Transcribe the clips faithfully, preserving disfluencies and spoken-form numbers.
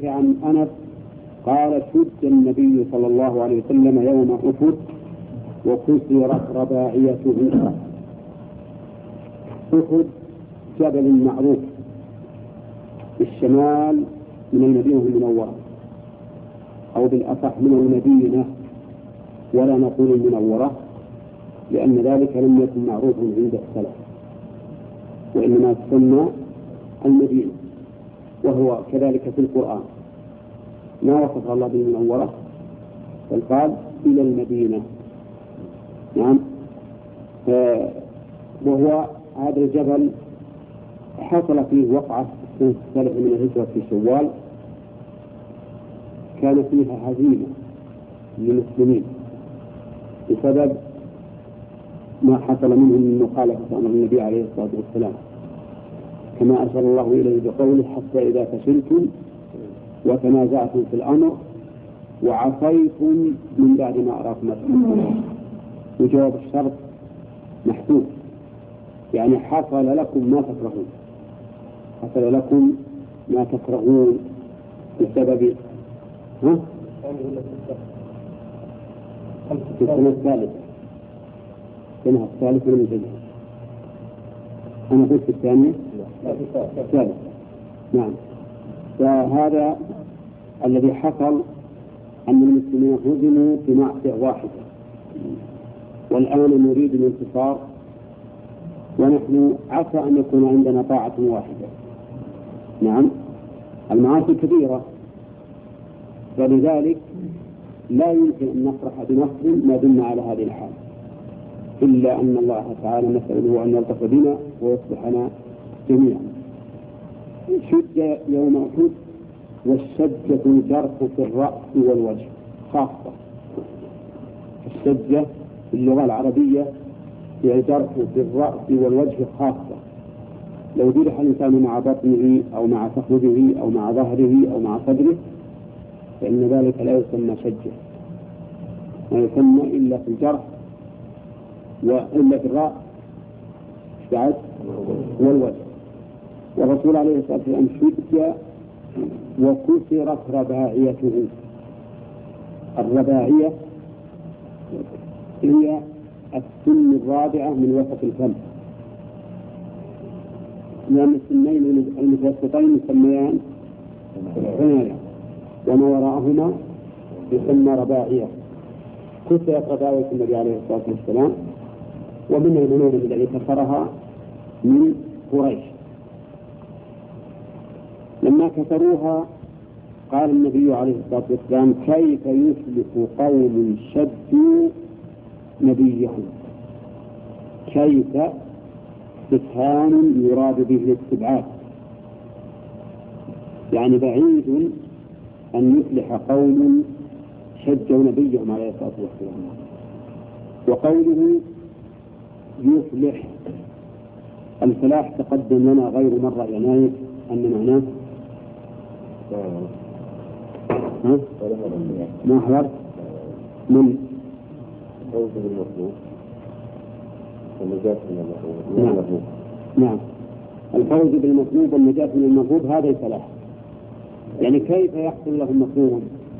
عن أنس قال شد النبي صلى الله عليه وسلم يوم أحد وكسرت رباعيته. أحد جبل معروف بالشمال من المدينة المنورة، أو بالأصح من المدينة ولا نقول المنورة، لأن ذلك لم يكن معروفا عند السلف، وإنما تسمى المدينة، وهو كذلك في القرآن ما وصف الله بالمنورة بل قال إلى المدينة. نعم. وهو هذا الجبل حصل فيه وقعة سنة السابع من الهجرة في شوال، كان فيها هزيمة للمسلمين بسبب ما حصل منهم من مخالفة أمر النبي عليه الصلاة والسلام، كما أشار الله إليه بقوله حتى إذا فشلتم وتنازعتم في الأمر وعصيتم من بعد ما أراكم ما تحبون. وجواب الشرط محسوب، يعني حصل لكم ما تكرهون، حصل لكم ما تكرهون بسبب ها؟ في السنة الثالثة السنة الثالثة من الهجرة. أنا قلت الثانية الثالثة. نعم. فهذا الذي حصل أن المسلمين هزموا في معصية واحدة، والآن نريد الانتصار، ونحن عسى أن يكون عندنا طاعة واحدة. نعم. المعاصي كبيرة، فلذلك لا يمكن أن نفرح بنصر ما دمنا على هذه الحال، إلا أن الله تعالى نسأله أن يلطف بنا ويصلحنا جميعا. شد يوم أحد، والشجة الجرح في الرأس والوجه خاصة. الشجة في اللغة العربية هي الجرح في الرأس والوجه خاصة. لو جرح الإنسان مع بطنه أو مع فخذه أو مع ظهره أو مع صدره فإن ذلك لا يسمى شجة، ما يسمى إلا في الجرح وإلا في الرأس والوجه. والرسول عليه الصلاة والسلام شج وكسرت رباعيته. الرباعية هي السن الرابعة من وسط الفم، لأن السنين المتوسطين يسميان عناية، وما وراءهما يسمى رباعية. كسرت رباعية النبي عليه الصلاة والسلام، ومن المنون الذي كسرها من قريش. لما كسروها قال النبي عليه الصلاة والسلام كيف يفلح قوم شدوا نبيهم. كيف استفهام يراد به الاستبعاد، يعني بعيد أن يفلح قوم شجوا نبيهم عليه الصلاة والسلام. وقوله يفلح، الفلاح تقدم لنا غير مرة، يعني أن معناه ها؟ ما حضرت من الفوز بالمطلوب والنجاة من المطلوب. نعم. الفوز بالمطلوب والنجاة من المطلوب هذا الفلاح. يعني كيف يحصل لهم مطلوب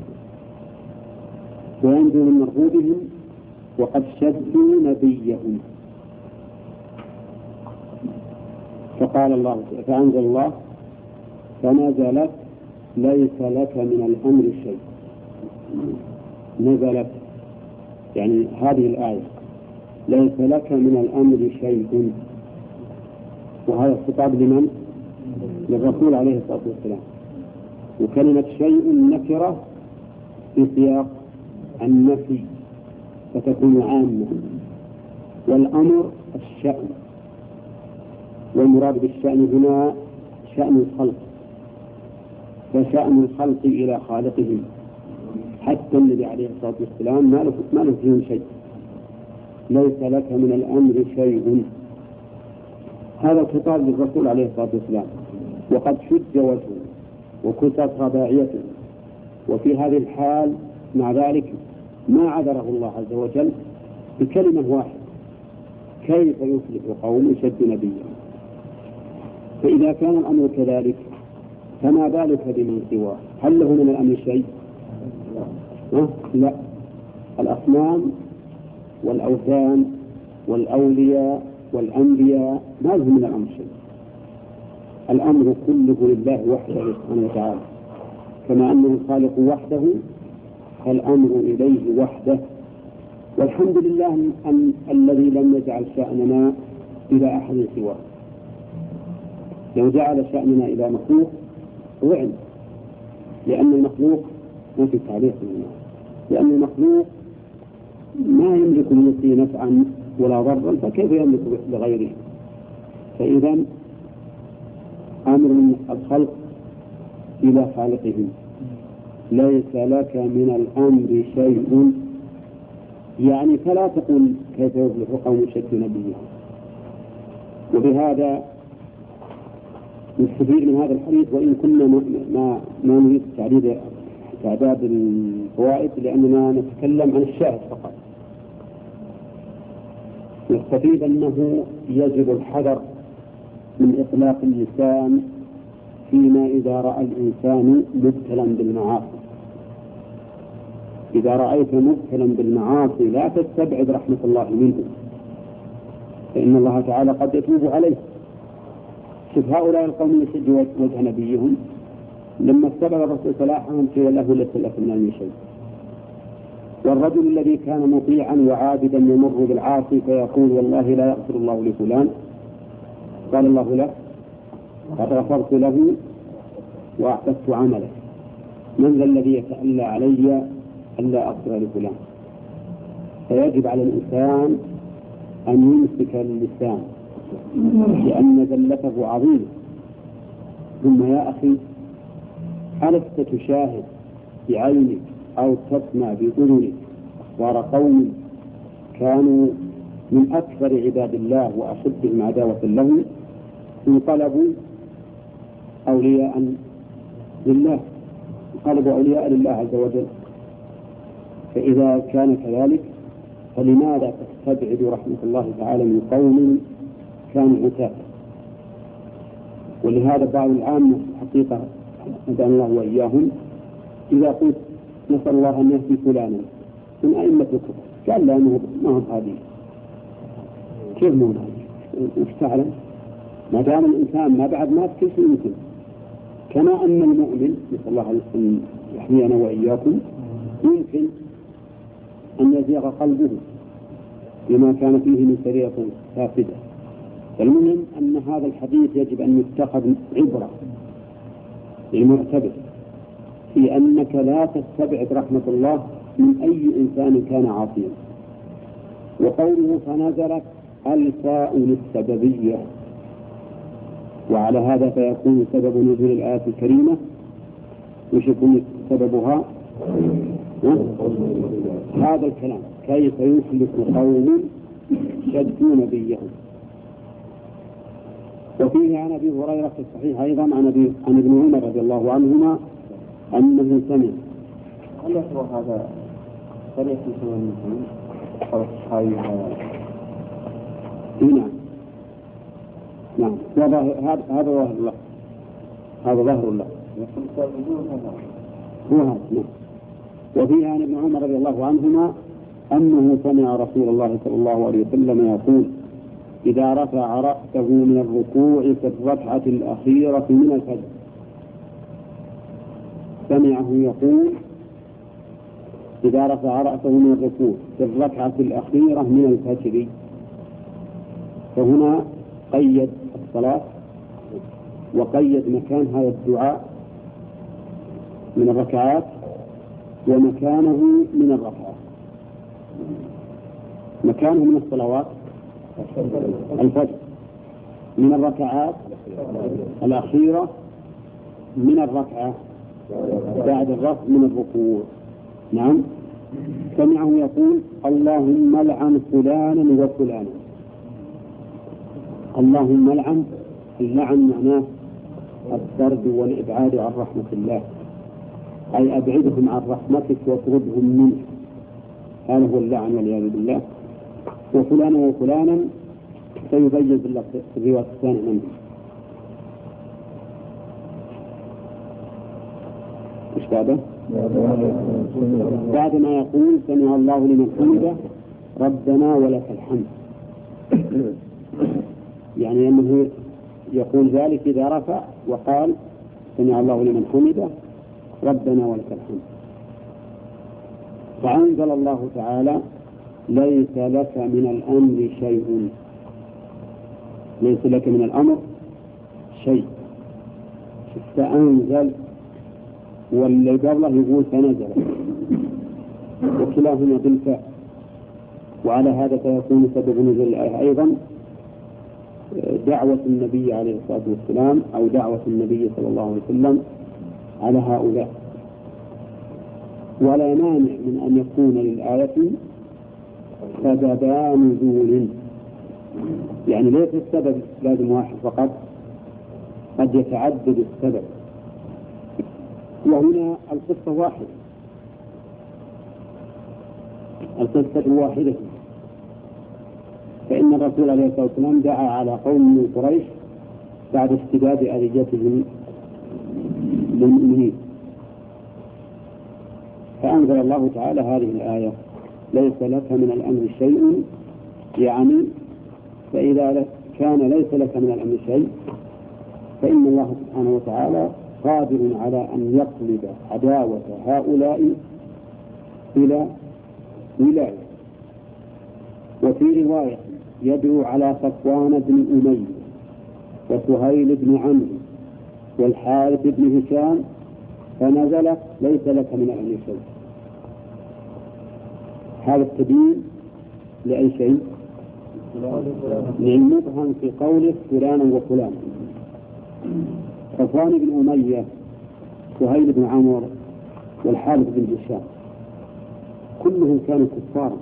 وينجو من مرغوبهم وقد شدوا نبيهم. فقال الله فأنزل الله فنزلت ليس لك من الأمر شيء. نزلت يعني هذه الآية ليس لك من الأمر شيء، وهذا الخطاب لمن؟ للرسول عليه الصلاة والسلام. وكلمة شيء نكرة في سياق النفي فتكون عامة، والأمر الشأن، والمراد بالشأن هنا شأن الخلق، فشأن الخلق إلى خالقهم، حتى النبي عليه الصلاة والسلام ما له ما له فيهم شيء. ليس لك من الأمر شيء، هذا الخطاب للرسول عليه الصلاة والسلام. وقد شد وجهه وكسرت رباعيته، وفي هذه الحال مع ذلك ما عذره الله عز وجل بكلمة واحدة: كيف يفلح قوم شد نبيهم. فإذا كان الأمر كذلك فما بالك بمن سواه؟ هل له من الأمر شيء؟ لا. الأصنام والأوثان والأولياء والأنبياء ما لهم من الأمر شيء. الأمر كله لله وحده سبحانه وتعالى، كما أنه الخالق وحده فالأمر إليه وحده. والحمد لله أن الذي لم يجعل شأننا إلى أحد سواه. لو جعل شأننا إلى مخلوق وعن، لأن المخلوق ما في تعليق منه، لأن المخلوق ما يملك لنفسه نفعا ولا ضرا، فكيف يملك لغيره؟ فإذا أمر من الخلق إلى خالقهم. ليس لك من الأمر شيء، يعني فلا تقل كيف يفلح قوم شتوا نبيهم. وبهذا نستفيد من هذا الحديث، وإن كنا ما ما نريد تعداد تعداد الفوائد لأننا نتكلم عن الشاهد فقط. نستفيد أنه يجب الحذر من إطلاق اللسان فيما إذا رأى الإنسان مبتلا بالمعاصي. إذا رأيت مبتلا بالمعاصي لا تستبعد رحمة الله منه، فإن الله تعالى قد يتوب عليه. شوف هؤلاء القوم يشجوا وجه نبيهم، لما استبعد الرسول صلاحهم قيل له ليس لك من علم شيء. والرجل الذي كان مطيعا وعابدا يمر بالعاصي فيقول والله لا يغفر الله لفلان، قال الله له قد غفرت له وأحببت عمله، من ذا الذي يتألى علي ألا أغفر لفلان؟ فيجب على الإنسان أن يمسك اللسان لأن ذلته عظيمة. ثم يا أخي ألست تشاهد بعينك أو تسمع بأذنك أخبار قوم كانوا من أكثر عباد الله وأشدهم عداوة له انقلبوا أولياء لله، انقلبوا أولياء لله عز وجل. فإذا كان كذلك فلماذا تستبعد رحمة الله تعالى من قوم كانوا عتاة؟ ولهذا بعض العامة حقيقة هدانا الله وإياهم إذا قلت نسأل الله أن يهدي فلانا من أئمة الكفر قال لا ما هو هذه، كيف مو هذه؟ وش تعلم؟ ما دام الإنسان ما بعد مات كل شيء يمكن. كما أن المؤمن نسأل الله أن يحمينا وإياكم يمكن أن يزيغ قلبه بما كان فيه من سرية فاسدة. المهم أن هذا الحديث يجب أن يتخذ عبرة للمعتبر في أنك لا تستبعد رحمة الله من أي إنسان كان عاصيا. وقوله فنزلت الفاء للسببية، وعلى هذا فيكون سبب نزول الآية الكريمة وش يكون سببها؟ هذا الكلام كيف يخلف قوم شدوا نبيهم. وفيه عن أبي هريرة في الصحيح أيضا عن أبي عن ابن عمر رضي الله عنهما أنه سمع. هل يحضر هذا طريق سنة المسلمين أو الصحابي؟ نعم نعم هذا هذا ظاهر الله، هذا ظاهر الله هو هذا. نعم. وفيه عن ابن عمر رضي الله عنهما أنه سمع رسول الله صلى الله عليه وسلم يقول إذا رفع رأسه من الركوع في الركعة الأخيرة من الفجر، سمعه يقول إذا رفع رأسه من الركوع في الركعة الأخيرة من الفجر. فهنا قيد الصلاة وقيد مكان هذا الدعاء من الركعات ومكانه من الركعات. مكانه من الصلوات الفجر، من الركعات الأخيرة، من الركعة بعد الرفع من الركوع. نعم. سمعه يقول اللهم لعن فلانا وفلانا. اللهم لعن، اللعن معناه الطرد والإبعاد عن رحمة الله، أي أبعدهم عن رحمتك واطردهم منك، هذا هو اللعن والعياذ بالله. وفلانا وفلانا سيبين بالله في الرواية الثانية منه. بعده؟ بعد ما يقول سمع الله لمن حمده ربنا ولك الحمد، يعني أنه يقول ذلك إذا رفع وقال سمع الله لمن حمده ربنا ولك الحمد. فأنزل الله تعالى ليس لك من الأمر شيء، ليس لك من الأمر شيء. فأنزل، واللي قبله يقول فنزل، وكلاهما بالفعل، وعلى هذا فيكون سبب نزول الآية أيضا دعوة النبي عليه الصلاة والسلام أو دعوة النبي صلى الله عليه وسلم على هؤلاء. ولا مانع من أن يكون للآية سببا نزول، يعني ليس السبب لازم واحد فقط، قد يتعدد السبب، وهنا القصة واحدة، القصة واحدة. فإن الرسول عليه الصلاة والسلام دعا على قوم من قريش بعد اشتداد أذيتهم للمؤمنين، فأنزل الله تعالى هذه الآية ليس لك من الأمر شيء، يعني فإذا كان ليس لك من الأمر شيء فإن الله سبحانه وتعالى قادر على أن يقلب عداوة هؤلاء إلى ولاية. وفي رواية يدعو على صفوان بن أمية وسهيل بن عمرو والحارث بن هشام فنزلت ليس لك من الأمر شيء. هذا التبيين لأي شيء؟ للمبهم في قوله فلانا وفلانا. صفوان بن أمية سهيل بن عمرو والحارث بن هشام كلهم كانوا كفارا،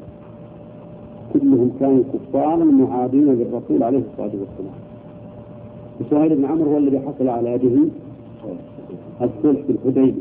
كلهم كانوا كفارا معادين للرسول عليه الصلاة والسلام. وسهيل بن عمرو هو الذي حصل على يده الصلح بالحديبية.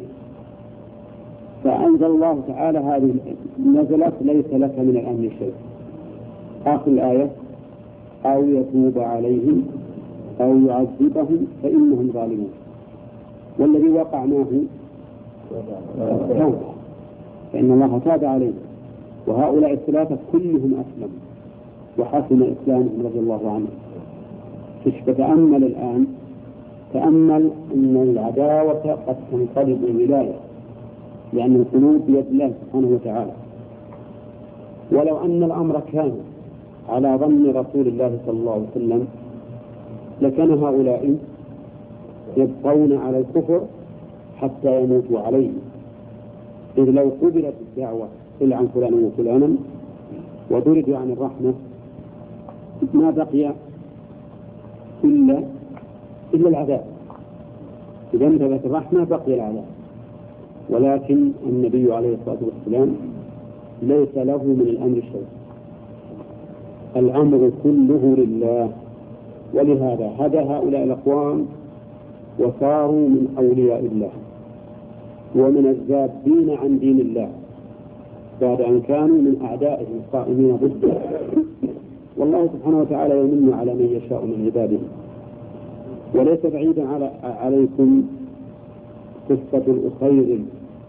فأنزل الله تعالى هذه نزلت ليس لك من الأمر شيء. آخر الآية أو يتوب عليهم أو يعذبهم فإنهم ظالمون. والذي وقع معه التوبة، فإن الله تاب عليهم، وهؤلاء الثلاثة كلهم أسلموا وحسن إسلامهم رضي الله عنهم. فتأمل الآن، تأمل أن العداوة قد تنقلب الولاية، لأن القلوب بيد الله سبحانه وتعالى. ولو أن الأمر كان على ظن رسول الله صلى الله عليه وسلم لكان هؤلاء يبقون على الكفر حتى يموتوا عليه، إذ لو قبلت الدعوة إلا عن فلان وفلانا وضربوا عن الرحمة ما بقي إلا إلا العذاب. إذا انتهت الرحمة بقي العذاب. ولكن النبي عليه الصلاة والسلام ليس له من الأمر شيء، الأمر كله لله. ولهذا هدى هؤلاء الأقوام وصاروا من أولياء الله ومن الذابين عن دين الله بعد أن كانوا من أعدائه القائمين ضده. والله سبحانه وتعالى يمن على من يشاء من عباده. وليس بعيدا على عليكم قصة الأخير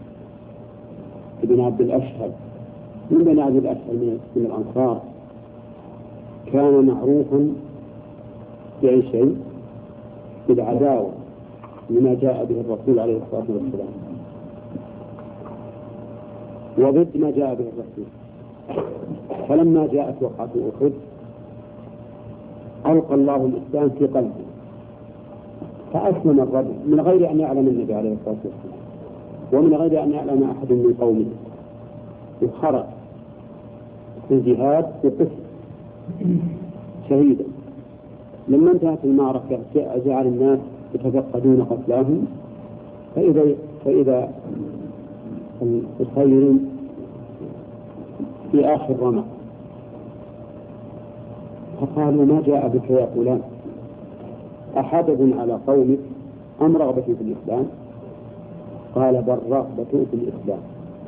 ابن عبد الأشهر من بني عبد الأشهر من الأنصار، كان معروفا بأي شيء؟ بالعداوة لما جاء به الرسول عليه الصلاة والسلام وضد ما جاء به الرسول. فلما جاءت وقعة أحد ألقى الله الإسلام في قلبه فأسلم الرجل من غير أن يعلم النبي عليه الصلاة والسلام ومن غير أن يعلم أحد من قومه، وخرج في الجهاد وقتل شهيدا. لما انتهت المعركة جعل الناس يتفقدون قتلاهم، فإذا فإذا الخير في آخر رمق، فقالوا ما جاء بك يا فلان؟ أحدث على قومك أم رغبة في الإسلام؟ قال بل رغبة في الإسلام،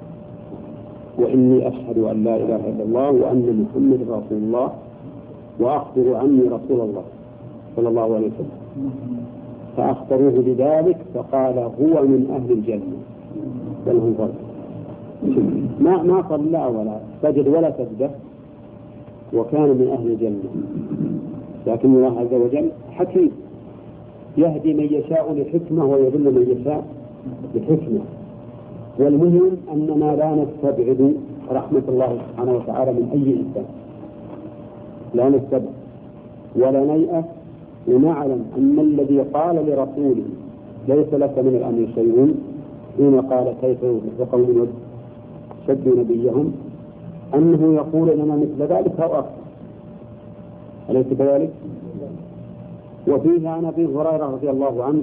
وإني أشهد أن لا إله إلا الله وأن محمد رسول الله وأخبر عني رسول الله صلى الله عليه وسلم. فأخبروه بذلك فقال هو من أهل الجنة. لهم فرق. ما ما صلى ولا سجد ولا سجده وكان من أهل الجنة، لكن الله عز وجل حكيم يهدي من يشاء لحكمة ويضل من يشاء لحكمة. والمهم أننا لا نستبعد رحمة الله سبحانه وتعالى من أي إنسان، لا نستبعد ولا نيأس، ونعلم أن الذي قال لرسوله ليس لك من الأمر شيء حين قال كيف يفلح قوم شدوا نبيهم أنه يقول لنا مثل ذلك أو أكثر، أليس كذلك؟ وفيه عن أبي هريرة رضي الله عنه